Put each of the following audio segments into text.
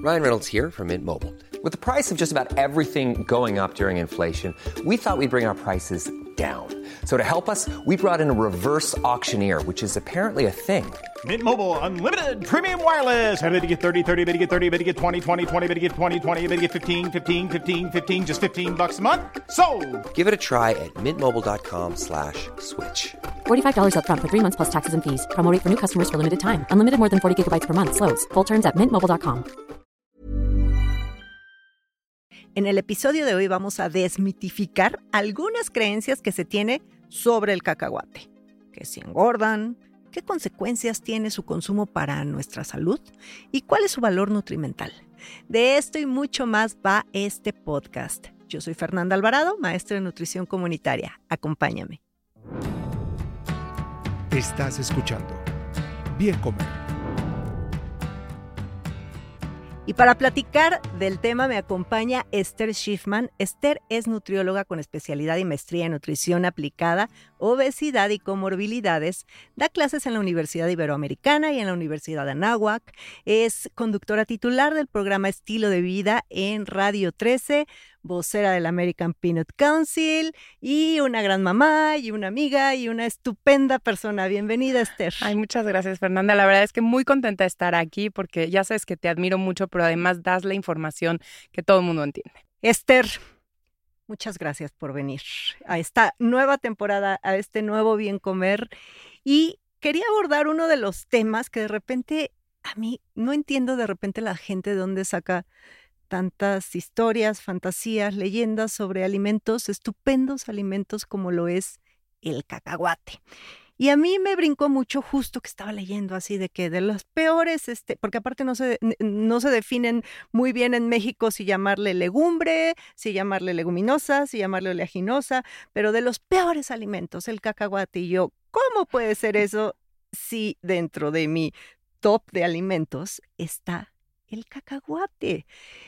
Ryan Reynolds here from Mint Mobile. With the price of just about everything going up during inflation, we thought we'd bring our prices down. So to help us, we brought in a reverse auctioneer, which is apparently a thing. Mint Mobile Unlimited Premium Wireless. How to get 30, 30, how to get 30, how to get 20, 20, 20, how to get 20, 20, how to get 15, 15, 15, 15, just $15 a month? Sold! Give it a try at mintmobile.com/switch. $45 up front for 3 months plus taxes and fees. Promo rate for new customers for limited time. Unlimited more than 40 gigabytes per month. Slows full terms at mintmobile.com. En el episodio de hoy vamos a desmitificar algunas creencias que se tiene sobre el cacahuate. Que si engordan, qué consecuencias tiene su consumo para nuestra salud y cuál es su valor nutrimental. De esto y mucho más va este podcast. Yo soy Fernanda Alvarado, maestra de nutrición comunitaria. Acompáñame. Estás escuchando Bien Comer. Y para platicar del tema me acompaña Esther Schiffman. Esther es nutrióloga con especialidad y maestría en nutrición aplicada, obesidad y comorbilidades. Da clases en la Universidad Iberoamericana y en la Universidad de Anáhuac. Es conductora titular del programa Estilo de Vida en Radio 13, vocera del American Peanut Council y una gran mamá y una amiga y una estupenda persona. Bienvenida, Esther. Ay, muchas gracias, Fernanda. La verdad es que muy contenta de estar aquí porque ya sabes que te admiro mucho, pero además das la información que todo el mundo entiende. Esther, muchas gracias por venir a esta nueva temporada, a este nuevo Bien Comer. Y quería abordar uno de los temas que de repente, a mí no entiendo de repente la gente de dónde saca tantas historias, fantasías, leyendas sobre alimentos, estupendos alimentos como lo es el cacahuate. Y a mí me brincó mucho justo que estaba leyendo así de que de los peores, porque aparte no se definen muy bien en México si llamarle legumbre, si llamarle leguminosa, si llamarle oleaginosa, pero de los peores alimentos, el cacahuate. Y yo, ¿cómo puede ser eso si dentro de mi top de alimentos está el cacahuate?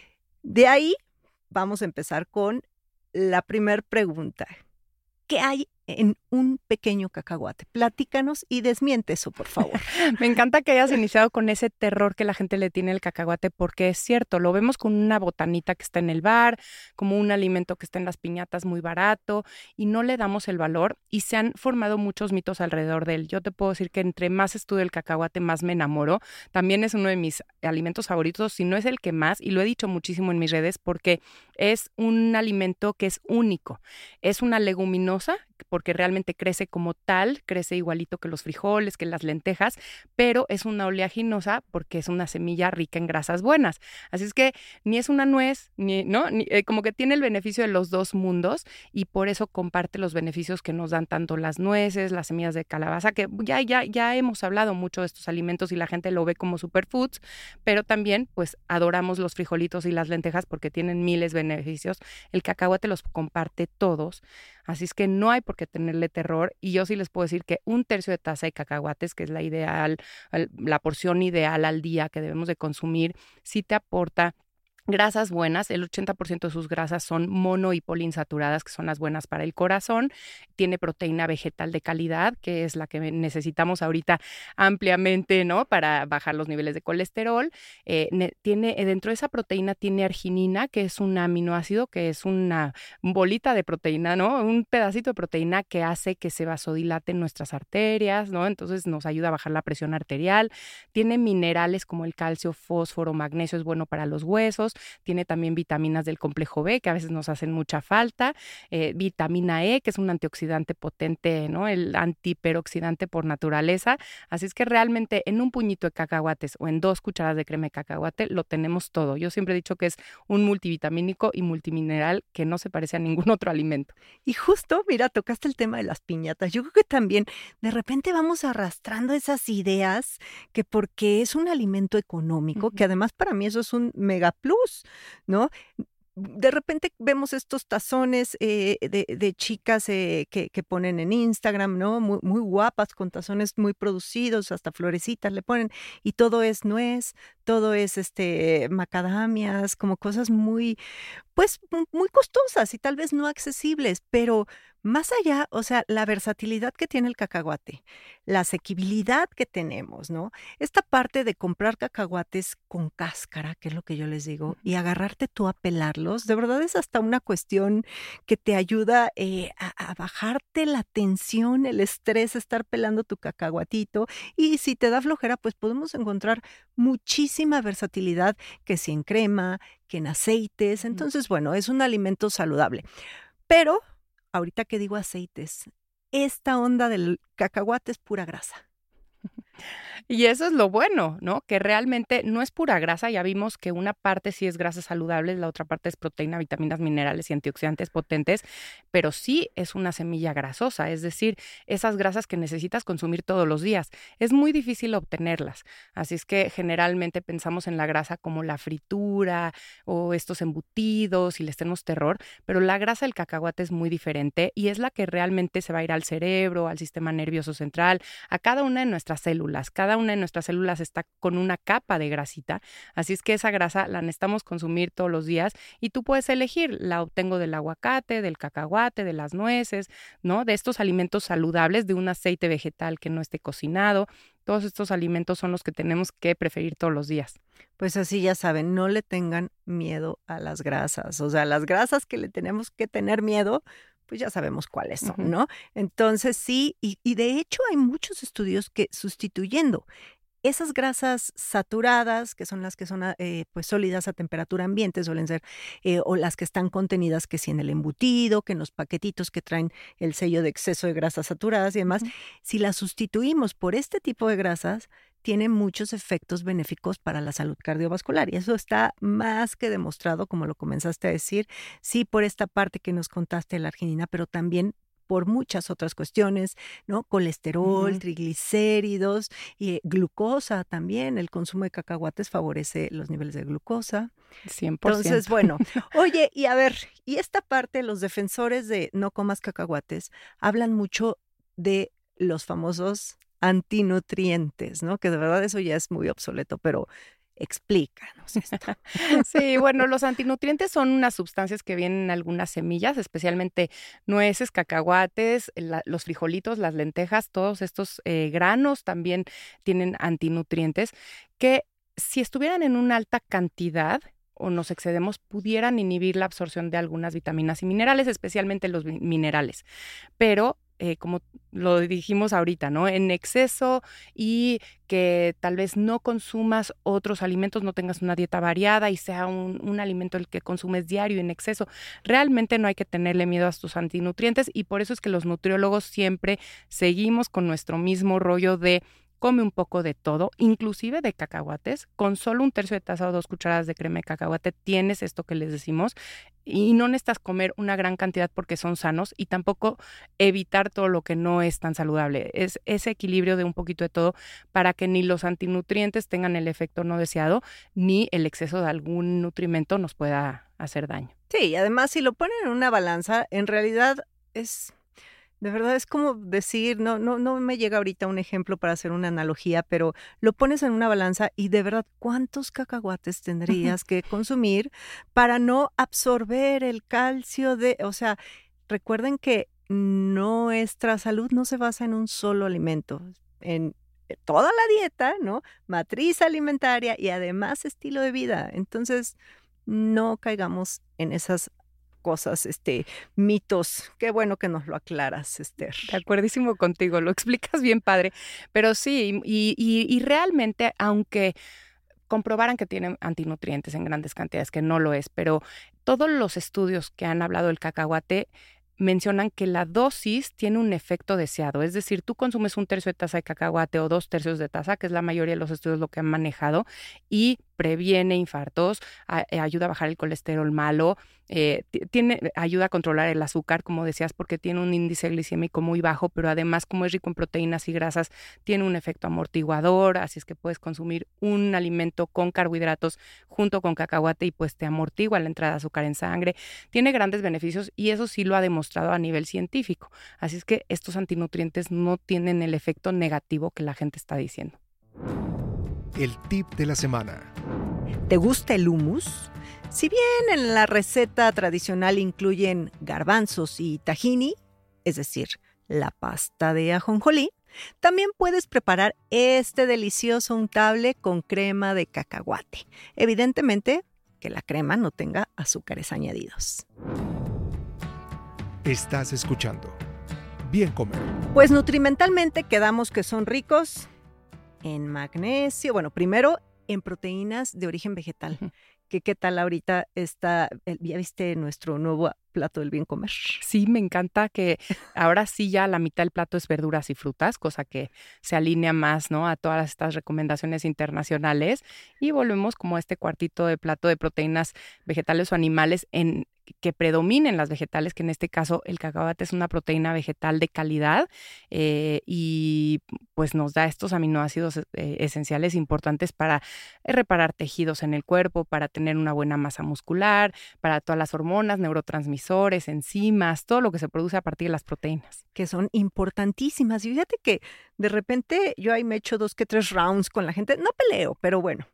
De ahí vamos a empezar con la primer pregunta. ¿Qué hay en un pequeño cacahuate? Platícanos y desmiente eso, por favor. Me encanta que hayas iniciado con ese terror que la gente le tiene al cacahuate, porque es cierto, lo vemos con una botanita que está en el bar, como un alimento que está en las piñatas muy barato, y no le damos el valor, y se han formado muchos mitos alrededor de él. Yo te puedo decir que entre más estudio el cacahuate, más me enamoro. También es uno de mis alimentos favoritos, si no es el que más, y lo he dicho muchísimo en mis redes, porque es un alimento que es único. Es una leguminosa, porque realmente crece como tal, crece igualito que los frijoles, que las lentejas, pero es una oleaginosa porque es una semilla rica en grasas buenas. Así es que ni es una nuez, como que tiene el beneficio de los dos mundos, y por eso comparte los beneficios que nos dan tanto las nueces, las semillas de calabaza, que ya hemos hablado mucho de estos alimentos y la gente lo ve como superfoods, pero también pues adoramos los frijolitos y las lentejas porque tienen miles de beneficios. El cacahuate los comparte todos. Así es que no hay por qué tenerle terror, y yo sí les puedo decir que 1/3 de taza de cacahuates, que es la ideal, la porción ideal al día que debemos de consumir, sí te aporta grasas buenas. El 80% de sus grasas son mono y poliinsaturadas, que son las buenas para el corazón. Tiene proteína vegetal de calidad, que es la que necesitamos ahorita ampliamente, ¿no? Para bajar los niveles de colesterol. Dentro de esa proteína tiene arginina, que es un aminoácido, que es una bolita de proteína, ¿no? Un pedacito de proteína que hace que se vasodilaten nuestras arterias, ¿no? Entonces nos ayuda a bajar la presión arterial. Tiene minerales como el calcio, fósforo, magnesio, es bueno para los huesos. Tiene también vitaminas del complejo B, que a veces nos hacen mucha falta, vitamina E, que es un antioxidante potente, ¿no? El antiperoxidante por naturaleza. Así es que realmente en un puñito de cacahuates o en 2 cucharadas de crema de cacahuate lo tenemos todo. Yo siempre he dicho que es un multivitamínico y multimineral que no se parece a ningún otro alimento. Y justo, mira, tocaste el tema de las piñatas. Yo creo que también de repente vamos arrastrando esas ideas que porque es un alimento económico, que además para mí eso es un mega plus, ¿no? De repente vemos estos tazones de chicas que ponen en Instagram, ¿no? Muy, muy guapas, con tazones muy producidos, hasta florecitas le ponen, y todo es nuez, todo es macadamias, como cosas muy, pues, muy costosas y tal vez no accesibles, pero más allá, o sea, la versatilidad que tiene el cacahuate, la asequibilidad que tenemos, ¿no? Esta parte de comprar cacahuates con cáscara, que es lo que yo les digo, y agarrarte tú a pelarlos, de verdad es hasta una cuestión que te ayuda a bajarte la tensión, el estrés, estar pelando tu cacahuatito. Y si te da flojera, pues podemos encontrar muchísima versatilidad, que si en crema, que en aceites. Entonces, bueno, es un alimento saludable. Pero ahorita que digo aceites, esta onda del cacahuate es pura grasa. Y eso es lo bueno, ¿no? Que realmente no es pura grasa. Ya vimos que una parte sí es grasa saludable, la otra parte es proteína, vitaminas, minerales y antioxidantes potentes, pero sí es una semilla grasosa, es decir, esas grasas que necesitas consumir todos los días. Es muy difícil obtenerlas. Así es que generalmente pensamos en la grasa como la fritura o estos embutidos y les tenemos terror, pero la grasa del cacahuate es muy diferente y es la que realmente se va a ir al cerebro, al sistema nervioso central, a cada una de nuestras células. Cada una de nuestras células está con una capa de grasita, así es que esa grasa la necesitamos consumir todos los días y tú puedes elegir, la obtengo del aguacate, del cacahuate, de las nueces, ¿no? De estos alimentos saludables, de un aceite vegetal que no esté cocinado. Todos estos alimentos son los que tenemos que preferir todos los días. Pues así ya saben, no le tengan miedo a las grasas, o sea, las grasas que le tenemos que tener miedo, pues ya sabemos cuáles son, ¿no? Entonces sí, y de hecho hay muchos estudios que sustituyendo esas grasas saturadas, que son las que son pues sólidas a temperatura ambiente, suelen ser, o las que están contenidas que si en el embutido, que en los paquetitos que traen el sello de exceso de grasas saturadas y demás, si las sustituimos por este tipo de grasas, tiene muchos efectos benéficos para la salud cardiovascular. Y eso está más que demostrado, como lo comenzaste a decir, sí por esta parte que nos contaste de la arginina, pero también por muchas otras cuestiones, ¿no? Colesterol, triglicéridos y glucosa también. El consumo de cacahuates favorece los niveles de glucosa. 100%. Entonces, bueno, oye, y a ver, y esta parte, los defensores de no comas cacahuates hablan mucho de los famosos antinutrientes, ¿no? Que de verdad eso ya es muy obsoleto, pero explícanos esto. Sí, bueno, los antinutrientes son unas sustancias que vienen en algunas semillas, especialmente nueces, cacahuates, los frijolitos, las lentejas, todos estos granos también tienen antinutrientes que si estuvieran en una alta cantidad o nos excedemos, pudieran inhibir la absorción de algunas vitaminas y minerales, especialmente los minerales. Pero como lo dijimos ahorita, ¿no? En exceso y que tal vez no consumas otros alimentos, no tengas una dieta variada y sea un alimento el que consumes diario en exceso. Realmente no hay que tenerle miedo a estos antinutrientes y por eso es que los nutriólogos siempre seguimos con nuestro mismo rollo de come un poco de todo, inclusive de cacahuates. Con solo 1/3 de taza o 2 cucharadas de crema de cacahuate tienes esto que les decimos y no necesitas comer una gran cantidad porque son sanos y tampoco evitar todo lo que no es tan saludable. Es ese equilibrio de un poquito de todo para que ni los antinutrientes tengan el efecto no deseado ni el exceso de algún nutrimento nos pueda hacer daño. Sí, y además si lo ponen en una balanza, en realidad es... De verdad es como decir, no me llega ahorita un ejemplo para hacer una analogía, pero lo pones en una balanza y de verdad, ¿cuántos cacahuates tendrías que consumir para no absorber el calcio o sea, recuerden que nuestra salud no se basa en un solo alimento, en toda la dieta, ¿no? Matriz alimentaria y además estilo de vida. Entonces, no caigamos en esas cosas, mitos. Qué bueno que nos lo aclaras, Esther. De acuerdísimo contigo, lo explicas bien padre, pero sí, y realmente, aunque comprobaran que tienen antinutrientes en grandes cantidades, que no lo es, pero todos los estudios que han hablado del cacahuate mencionan que la dosis tiene un efecto deseado, es decir, tú consumes 1/3 de taza de cacahuate o 2/3 de taza, que es la mayoría de los estudios lo que han manejado, y previene infartos, ayuda a bajar el colesterol malo, ayuda a controlar el azúcar, como decías, porque tiene un índice glicémico muy bajo, pero además, como es rico en proteínas y grasas, tiene un efecto amortiguador, así es que puedes consumir un alimento con carbohidratos junto con cacahuate y pues te amortigua la entrada de azúcar en sangre. Tiene grandes beneficios y eso sí lo ha demostrado a nivel científico. Así es que estos antinutrientes no tienen el efecto negativo que la gente está diciendo. El tip de la semana. ¿Te gusta el hummus? Si bien en la receta tradicional incluyen garbanzos y tahini, es decir, la pasta de ajonjolí, también puedes preparar este delicioso untable con crema de cacahuate. Evidentemente, que la crema no tenga azúcares añadidos. Estás escuchando Bien Comer. Pues nutrimentalmente quedamos que son ricos en magnesio, bueno, primero en proteínas de origen vegetal. ¿Qué tal ahorita está, ya viste nuestro nuevo plato del Bien Comer? Sí, me encanta que ahora sí ya la mitad del plato es verduras y frutas, cosa que se alinea más, ¿no?, a todas estas recomendaciones internacionales. Y volvemos como a este cuartito de plato de proteínas vegetales o animales que predominen las vegetales, que en este caso el cacahuate es una proteína vegetal de calidad y pues nos da estos aminoácidos esenciales importantes para reparar tejidos en el cuerpo, para tener una buena masa muscular, para todas las hormonas, neurotransmisores, enzimas, todo lo que se produce a partir de las proteínas. Que son importantísimas. Y fíjate que de repente yo ahí me echo 2 que 3 rounds con la gente. No peleo, pero bueno,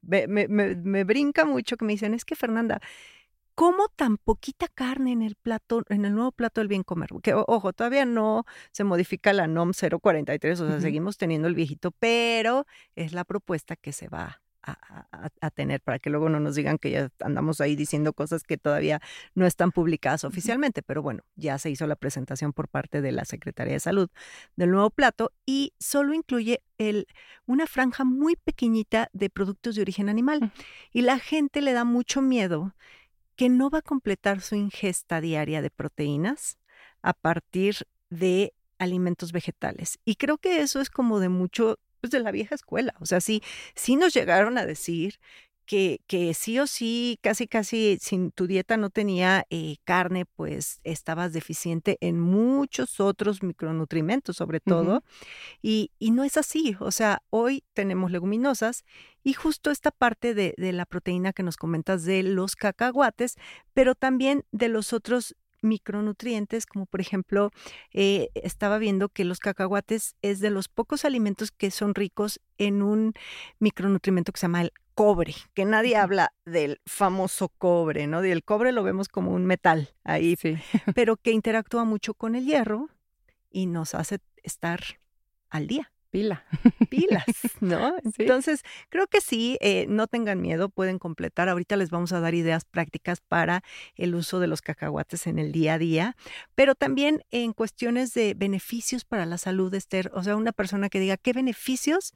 me brinca mucho que me dicen, es que Fernanda, ¿cómo tan poquita carne en el plato, en el nuevo plato del Bien Comer? Que, ojo, todavía no se modifica la NOM 043, o sea, seguimos teniendo el viejito, pero es la propuesta que se va a tener para que luego no nos digan que ya andamos ahí diciendo cosas que todavía no están publicadas oficialmente, pero bueno, ya se hizo la presentación por parte de la Secretaría de Salud del nuevo plato y solo incluye una franja muy pequeñita de productos de origen animal y la gente le da mucho miedo que no va a completar su ingesta diaria de proteínas a partir de alimentos vegetales. Y creo que eso es como de mucho, pues de la vieja escuela. O sea, sí nos llegaron a decir que sí o sí, casi si tu dieta no tenía carne, pues estabas deficiente en muchos otros micronutrientes, sobre todo. Y no es así. O sea, hoy tenemos leguminosas y justo esta parte de la proteína que nos comentas de los cacahuates, pero también de los otros micronutrientes, como por ejemplo, estaba viendo que los cacahuates es de los pocos alimentos que son ricos en un micronutrimento que se llama el cobre, que nadie habla del famoso cobre, ¿no? El cobre lo vemos como un metal ahí, Sí. pero que interactúa mucho con el hierro y nos hace estar al día. Pilas, ¿no? Sí. Entonces, creo que sí, no tengan miedo, pueden completar. Ahorita les vamos a dar ideas prácticas para el uso de los cacahuates en el día a día, pero también en cuestiones de beneficios para la salud, Esther. O sea, una persona que diga, ¿qué beneficios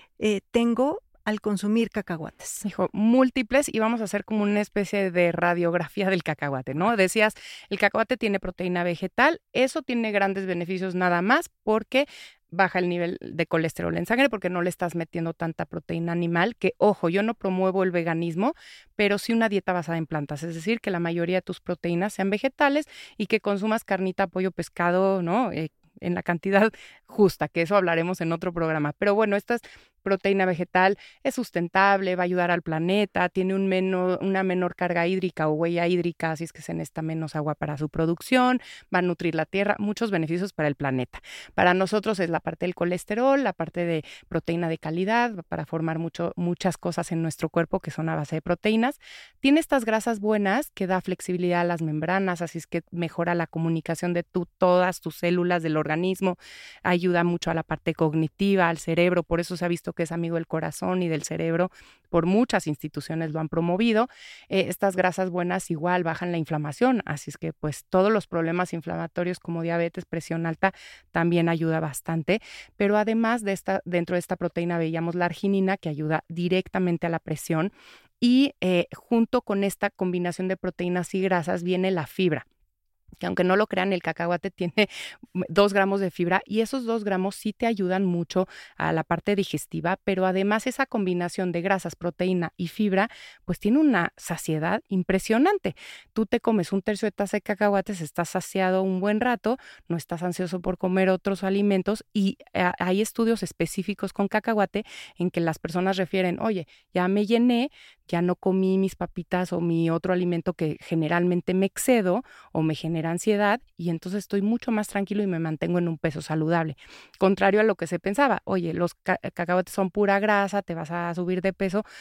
tengo al consumir cacahuates? Dijo, múltiples, y vamos a hacer como una especie de radiografía del cacahuate, ¿no? Decías, el cacahuate tiene proteína vegetal, eso tiene grandes beneficios nada más porque baja el nivel de colesterol en sangre porque no le estás metiendo tanta proteína animal, que, ojo, yo no promuevo el veganismo, pero sí una dieta basada en plantas, es decir, que la mayoría de tus proteínas sean vegetales y que consumas carnita, pollo, pescado, ¿no? En la cantidad justa, que eso hablaremos en otro programa. Pero bueno, esta es proteína vegetal, es sustentable, va a ayudar al planeta, tiene una menor carga hídrica o huella hídrica, así es que se necesita menos agua para su producción, va a nutrir la tierra, muchos beneficios para el planeta. Para nosotros es la parte del colesterol, la parte de proteína de calidad, para formar muchas cosas en nuestro cuerpo que son a base de proteínas. Tiene estas grasas buenas que da flexibilidad a las membranas, así es que mejora la comunicación de todas tus células del organismo, ayuda mucho a la parte cognitiva, al cerebro, por eso se ha visto que es amigo del corazón y del cerebro, por muchas instituciones lo han promovido. Estas grasas buenas igual bajan la inflamación, así es que pues todos los problemas inflamatorios como diabetes, presión alta, también ayuda bastante, pero además de dentro de esta proteína veíamos la arginina que ayuda directamente a la presión y junto con esta combinación de proteínas y grasas viene la fibra, que aunque no lo crean, el cacahuate tiene 2 gramos de fibra y esos 2 gramos sí te ayudan mucho a la parte digestiva, pero además esa combinación de grasas, proteína y fibra, pues tiene una saciedad impresionante. Tú te comes 1/3 de taza de cacahuates, estás saciado un buen rato, no estás ansioso por comer otros alimentos y hay estudios específicos con cacahuate en que las personas refieren, oye, ya me llené, ya no comí mis papitas o mi otro alimento que generalmente me excedo o me genera ansiedad y entonces estoy mucho más tranquilo y me mantengo en un peso saludable. Contrario a lo que se pensaba, oye, los cacahuates son pura grasa, te vas a subir de peso.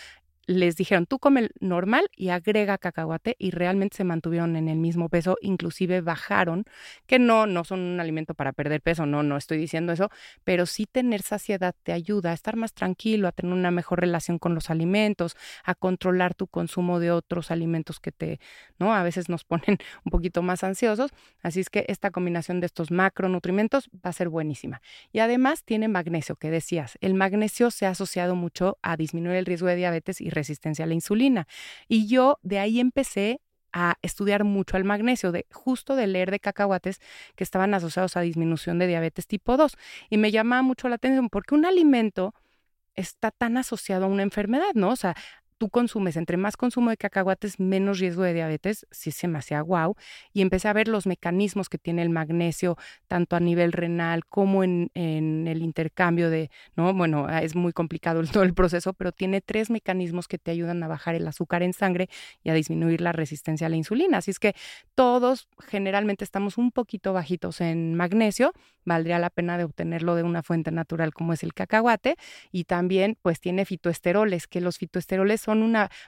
les dijeron, tú come normal y agrega cacahuate, y realmente se mantuvieron en el mismo peso, inclusive bajaron, que no son un alimento para perder peso, no estoy diciendo eso, pero sí tener saciedad te ayuda a estar más tranquilo, a tener una mejor relación con los alimentos, a controlar tu consumo de otros alimentos que ¿no? A veces nos ponen un poquito más ansiosos, así es que esta combinación de estos macronutrientes va a ser buenísima. Y además tiene magnesio, que decías, el magnesio se ha asociado mucho a disminuir el riesgo de diabetes y resistencia a la insulina. Y yo de ahí empecé a estudiar mucho el magnesio, justo de leer de cacahuates que estaban asociados a disminución de diabetes tipo 2. Y me llamaba mucho la atención porque un alimento está tan asociado a una enfermedad, ¿no? O sea, tú consumes, entre más consumo de cacahuates, menos riesgo de diabetes, sí se me hacía guau. Y empecé a ver los mecanismos que tiene el magnesio, tanto a nivel renal como en el intercambio ¿no? Bueno, es muy complicado todo el proceso, pero tiene 3 mecanismos que te ayudan a bajar el azúcar en sangre y a disminuir la resistencia a la insulina. Así es que todos generalmente estamos un poquito bajitos en magnesio, valdría la pena de obtenerlo de una fuente natural como es el cacahuate, y también pues tiene fitoesteroles, que los fitoesteroles son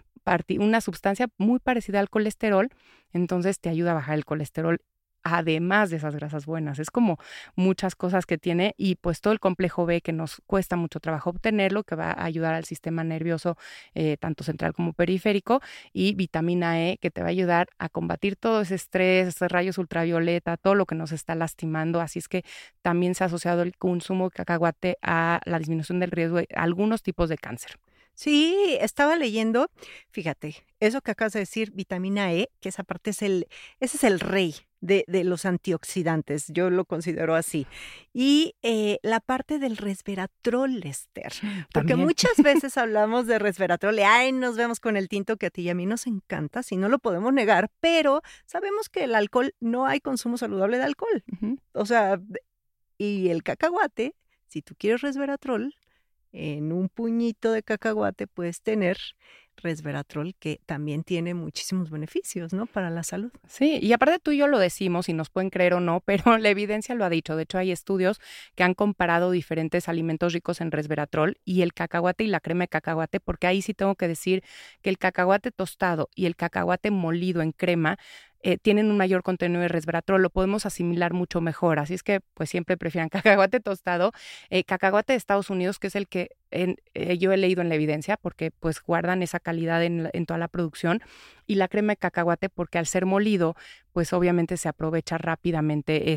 una sustancia muy parecida al colesterol, entonces te ayuda a bajar el colesterol además de esas grasas buenas. Es como muchas cosas que tiene, y pues todo el complejo B, que nos cuesta mucho trabajo obtenerlo, que va a ayudar al sistema nervioso tanto central como periférico, y vitamina E, que te va a ayudar a combatir todo ese estrés, esos rayos ultravioleta, todo lo que nos está lastimando. Así es que también se ha asociado el consumo de cacahuate a la disminución del riesgo de algunos tipos de cáncer. Sí, estaba leyendo, fíjate, eso que acabas de decir, vitamina E, que esa parte ese es el rey de los antioxidantes, yo lo considero así. Y la parte del resveratrol, Esther, porque También. muchas veces hablamos de resveratrol y ay, nos vemos con el tinto, que a ti y a mí nos encanta, si no lo podemos negar, pero sabemos que el alcohol, no hay consumo saludable de alcohol. Uh-huh. O sea, y el cacahuate, si tú quieres resveratrol, en un puñito de cacahuate puedes tener resveratrol, que también tiene muchísimos beneficios, ¿no? Para la salud. Sí, y aparte tú y yo lo decimos y nos pueden creer o no, pero la evidencia lo ha dicho. De hecho, hay estudios que han comparado diferentes alimentos ricos en resveratrol y el cacahuate y la crema de cacahuate, porque ahí sí tengo que decir que el cacahuate tostado y el cacahuate molido en crema tienen un mayor contenido de resveratrol, lo podemos asimilar mucho mejor. Así es que pues siempre prefieran cacahuate tostado. Cacahuate de Estados Unidos, que es el que yo he leído en la evidencia, porque pues guardan esa calidad en toda la producción, y la crema de cacahuate porque al ser molido pues obviamente se aprovecha rápidamente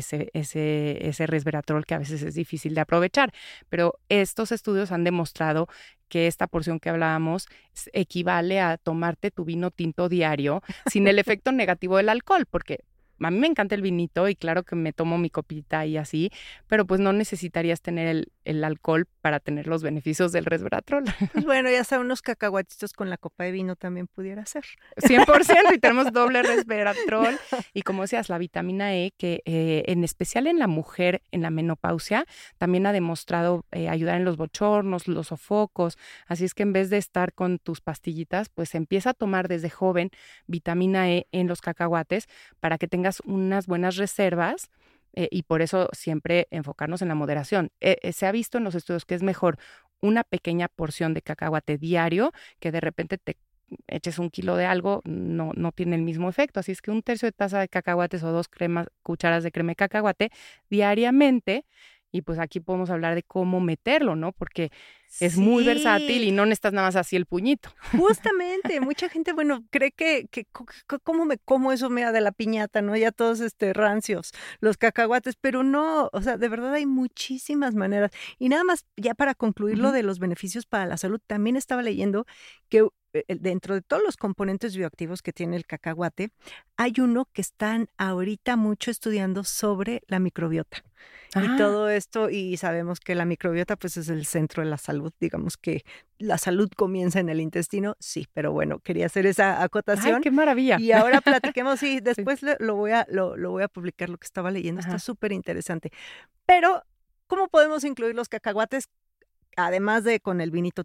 ese resveratrol, que a veces es difícil de aprovechar. Pero estos estudios han demostrado que esta porción que hablábamos equivale a tomarte tu vino tinto diario sin el efecto negativo del alcohol, porque a mí me encanta el vinito y claro que me tomo mi copita y así, pero pues no necesitarías tener el alcohol para tener los beneficios del resveratrol. Pues bueno, ya sea unos cacahuatitos con la copa de vino también pudiera ser. 100%, y tenemos doble resveratrol. Y como decías, la vitamina E, que en especial en la mujer en la menopausia, también ha demostrado ayudar en los bochornos, los sofocos. Así es que en vez de estar con tus pastillitas, pues empieza a tomar desde joven vitamina E en los cacahuates para que tengas unas buenas reservas. Y por eso siempre enfocarnos en la moderación. Se ha visto en los estudios que es mejor una pequeña porción de cacahuate diario, que de repente te eches 1 kilo de algo, no tiene el mismo efecto. Así es que 1/3 de taza de cacahuates o 2 cucharas de crema de cacahuate diariamente. Y pues aquí podemos hablar de cómo meterlo, ¿no? Porque es muy versátil y no necesitas nada más así el puñito. Justamente, mucha gente, bueno, cree que cómo me como eso de la piñata, ¿no? Ya todos rancios, los cacahuates, pero no, o sea, de verdad hay muchísimas maneras. Y nada más, ya para concluir lo de los beneficios para la salud, también estaba leyendo que dentro de todos los componentes bioactivos que tiene el cacahuate, hay uno que están ahorita mucho estudiando sobre la microbiota. Y todo esto, y sabemos que la microbiota pues es el centro de la salud, digamos que la salud comienza en el intestino, sí, pero bueno, quería hacer esa acotación. ¡Ay, qué maravilla! Y ahora platiquemos, y después sí. lo voy a publicar, lo que estaba leyendo, está súper interesante. Pero, ¿cómo podemos incluir los cacahuates, además de con el vinito tinto?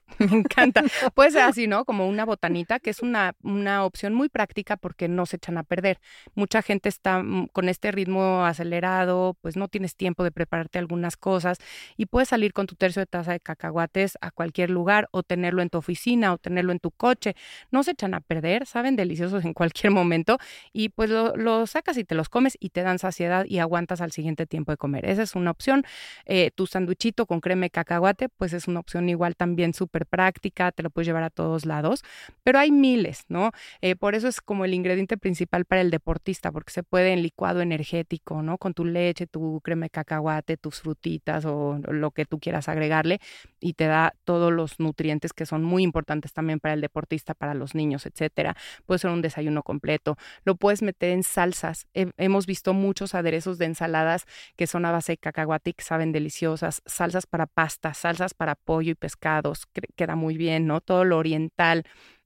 Me encanta. Puede ser así, ¿no? Como una botanita, que es una opción muy práctica porque no se echan a perder. Mucha gente está con este ritmo acelerado, pues no tienes tiempo de prepararte algunas cosas y puedes salir con tu tercio de taza de cacahuates a cualquier lugar o tenerlo en tu oficina o tenerlo en tu coche. No se echan a perder, saben deliciosos en cualquier momento y pues lo sacas y te los comes y te dan saciedad y aguantas al siguiente tiempo de comer. Esa es una opción. Tu sanduichito con crema de cacahuate, pues es una opción igual también súper práctica, te lo puedes llevar a todos lados, pero hay miles, ¿no? Por eso es como el ingrediente principal para el deportista, porque se puede en licuado energético, ¿no? Con tu leche, tu crema de cacahuate, tus frutitas o lo que tú quieras agregarle y te da todos los nutrientes que son muy importantes también para el deportista, para los niños, etcétera. Puede ser un desayuno completo. Lo puedes meter en salsas. Hemos visto muchos aderezos de ensaladas que son a base de cacahuate y que saben deliciosas, salsas para pasta, salsas para pollo y pescados, queda muy bien, ¿no? Todo lo oriental,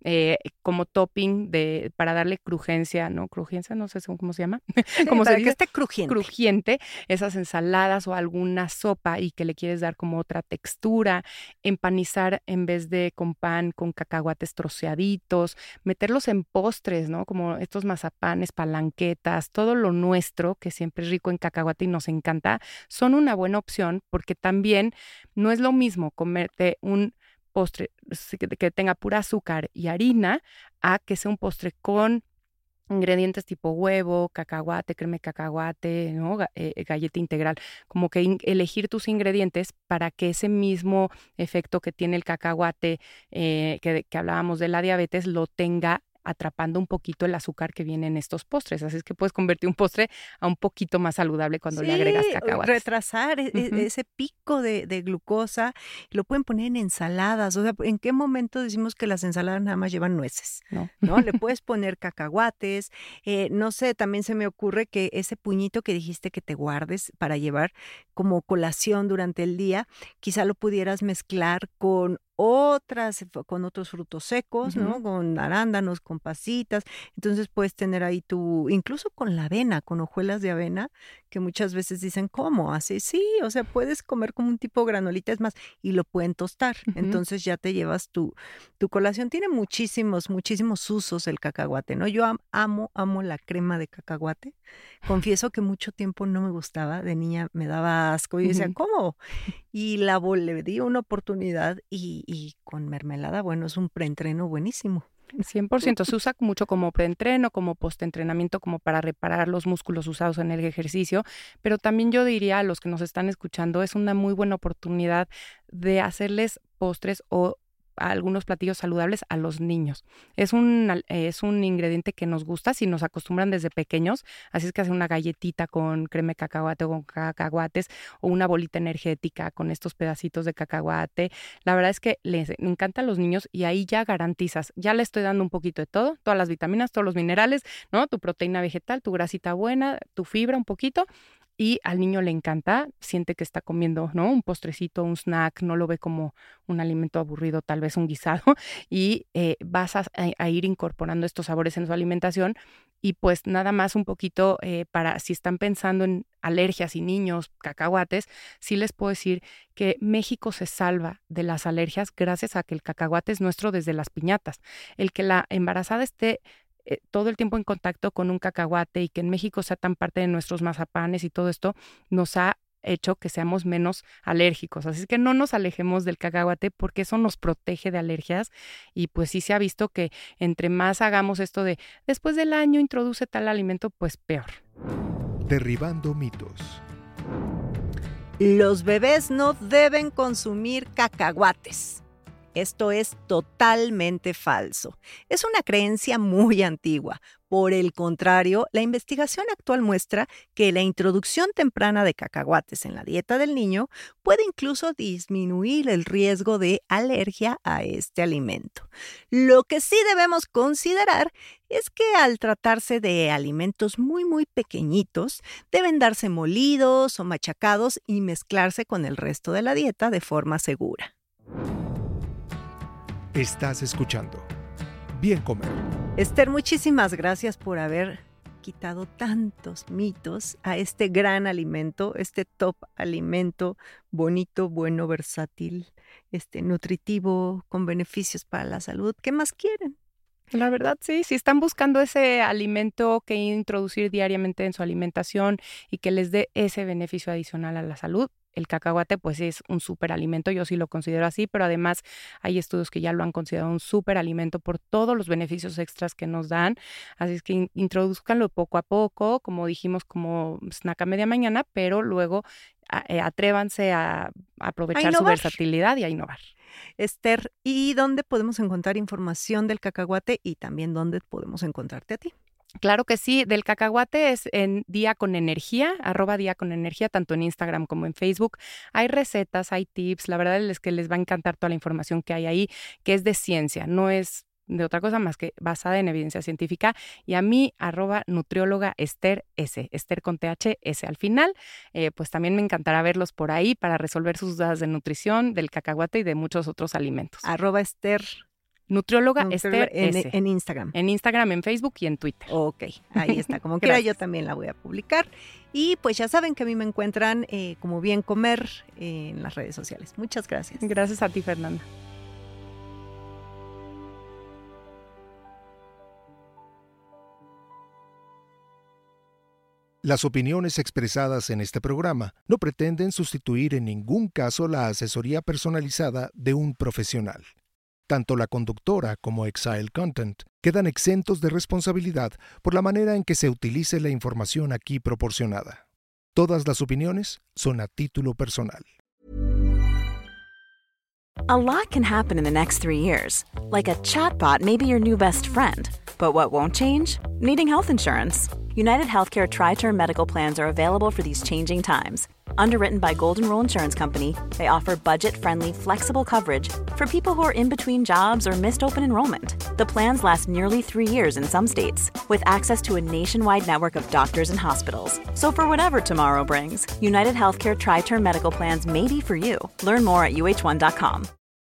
como topping para darle crujencia, ¿no? Crujencia, no sé cómo se llama. Sí, como para se dice, que esté crujiente. Crujiente, esas ensaladas o alguna sopa y que le quieres dar como otra textura, empanizar en vez de con pan, con cacahuates troceaditos, meterlos en postres, ¿no? Como estos mazapanes, palanquetas, todo lo nuestro, que siempre es rico en cacahuate y nos encanta, son una buena opción porque también no es lo mismo comerte un postre que tenga pura azúcar y harina a que sea un postre con ingredientes tipo huevo, cacahuate, crema de cacahuate, ¿no? Galleta integral, como que elegir tus ingredientes para que ese mismo efecto que tiene el cacahuate, que hablábamos de la diabetes, lo tenga atrapando un poquito el azúcar que viene en estos postres. Así es que puedes convertir un postre a un poquito más saludable cuando le agregas cacahuates. Retrasar ese pico de glucosa, lo pueden poner en ensaladas. O sea, ¿en qué momento decimos que las ensaladas nada más llevan nueces? ¿No? Le puedes poner cacahuates. No sé, también se me ocurre que ese puñito que dijiste que te guardes para llevar como colación durante el día, quizá lo pudieras mezclar con otros frutos secos, ¿no? Con arándanos, con pasitas. Entonces puedes tener ahí incluso con la avena, con hojuelas de avena, que muchas veces dicen, ¿cómo? Así, sí, o sea, puedes comer como un tipo granolita, es más, y lo pueden tostar. Entonces ya te llevas tu colación. Tiene muchísimos usos el cacahuate, ¿no? Yo amo la crema de cacahuate. Confieso que mucho tiempo no me gustaba, de niña me daba asco y decía, ¿cómo? Y le di una oportunidad y con mermelada, bueno, es un preentreno buenísimo. 100%, se usa mucho como preentreno, como postentrenamiento, como para reparar los músculos usados en el ejercicio, pero también yo diría a los que nos están escuchando, es una muy buena oportunidad de hacerles postres o algunos platillos saludables a los niños. Es un ingrediente que nos gusta si nos acostumbran desde pequeños, así es que hacer una galletita con crema de cacahuate o con cacahuates o una bolita energética con estos pedacitos de cacahuate. La verdad es que les encanta a los niños y ahí ya garantizas, ya le estoy dando un poquito de todo, todas las vitaminas, todos los minerales, ¿no? Tu proteína vegetal, tu grasita buena, tu fibra un poquito. Y al niño le encanta, siente que está comiendo, ¿no? Un postrecito, un snack, no lo ve como un alimento aburrido, tal vez un guisado, y vas a ir incorporando estos sabores en su alimentación. Y pues nada más un poquito para si están pensando en alergias y niños, cacahuates, sí les puedo decir que México se salva de las alergias gracias a que el cacahuate es nuestro desde las piñatas. El que la embarazada esté todo el tiempo en contacto con un cacahuate y que en México sea tan parte de nuestros mazapanes y todo esto nos ha hecho que seamos menos alérgicos. Así es que no nos alejemos del cacahuate porque eso nos protege de alergias y pues sí se ha visto que entre más hagamos esto de después del año introduce tal alimento, pues peor. Derribando mitos. Los bebés no deben consumir cacahuates. Esto es totalmente falso. Es una creencia muy antigua. Por el contrario, la investigación actual muestra que la introducción temprana de cacahuates en la dieta del niño puede incluso disminuir el riesgo de alergia a este alimento. Lo que sí debemos considerar es que al tratarse de alimentos muy pequeñitos, deben darse molidos o machacados y mezclarse con el resto de la dieta de forma segura. Estás escuchando Bien Comer. Esther, muchísimas gracias por haber quitado tantos mitos a este gran alimento, este top alimento bonito, bueno, versátil, nutritivo, con beneficios para la salud. ¿Qué más quieren? La verdad, sí. Si están buscando ese alimento que introducir diariamente en su alimentación y que les dé ese beneficio adicional a la salud, el cacahuate pues es un superalimento, yo sí lo considero así, pero además hay estudios que ya lo han considerado un superalimento por todos los beneficios extras que nos dan, así es que introduzcanlo poco a poco, como dijimos, como snack a media mañana, pero luego atrévanse a aprovechar su versatilidad y a innovar. Esther, ¿y dónde podemos encontrar información del cacahuate y también dónde podemos encontrarte a ti? Claro que sí, del cacahuate es en Día con Energía, @Día con Energía, tanto en Instagram como en Facebook. Hay recetas, hay tips, la verdad es que les va a encantar toda la información que hay ahí, que es de ciencia, no es de otra cosa más que basada en evidencia científica. Y a mí, @nutrióloga Esther S, Esther con THS al final, pues también me encantará verlos por ahí para resolver sus dudas de nutrición, del cacahuate y de muchos otros alimentos. @Esther. Nutrióloga Esther S. En Instagram. En Instagram, en Facebook y en Twitter. Ok, ahí está. Como quiera, yo también la voy a publicar. Y pues ya saben que a mí me encuentran como Bien Comer en las redes sociales. Muchas gracias. Gracias a ti, Fernanda. Las opiniones expresadas en este programa no pretenden sustituir en ningún caso la asesoría personalizada de un profesional. Tanto la conductora como Exile Content quedan exentos de responsabilidad por la manera en que se utilice la información aquí proporcionada. Todas las opiniones son a título personal. A lot can happen in the next 3 years. Like a chatbot may be your new best friend. But what won't change? Needing health insurance. United Healthcare Tri-Term Medical Plans are available for these changing times. Underwritten by Golden Rule Insurance Company, they offer budget-friendly, flexible coverage for people who are in between jobs or missed open enrollment. The plans last nearly 3 years in some states, with access to a nationwide network of doctors and hospitals. So for whatever tomorrow brings, United Healthcare Tri-Term Medical Plans may be for you. Learn more at uh1.com.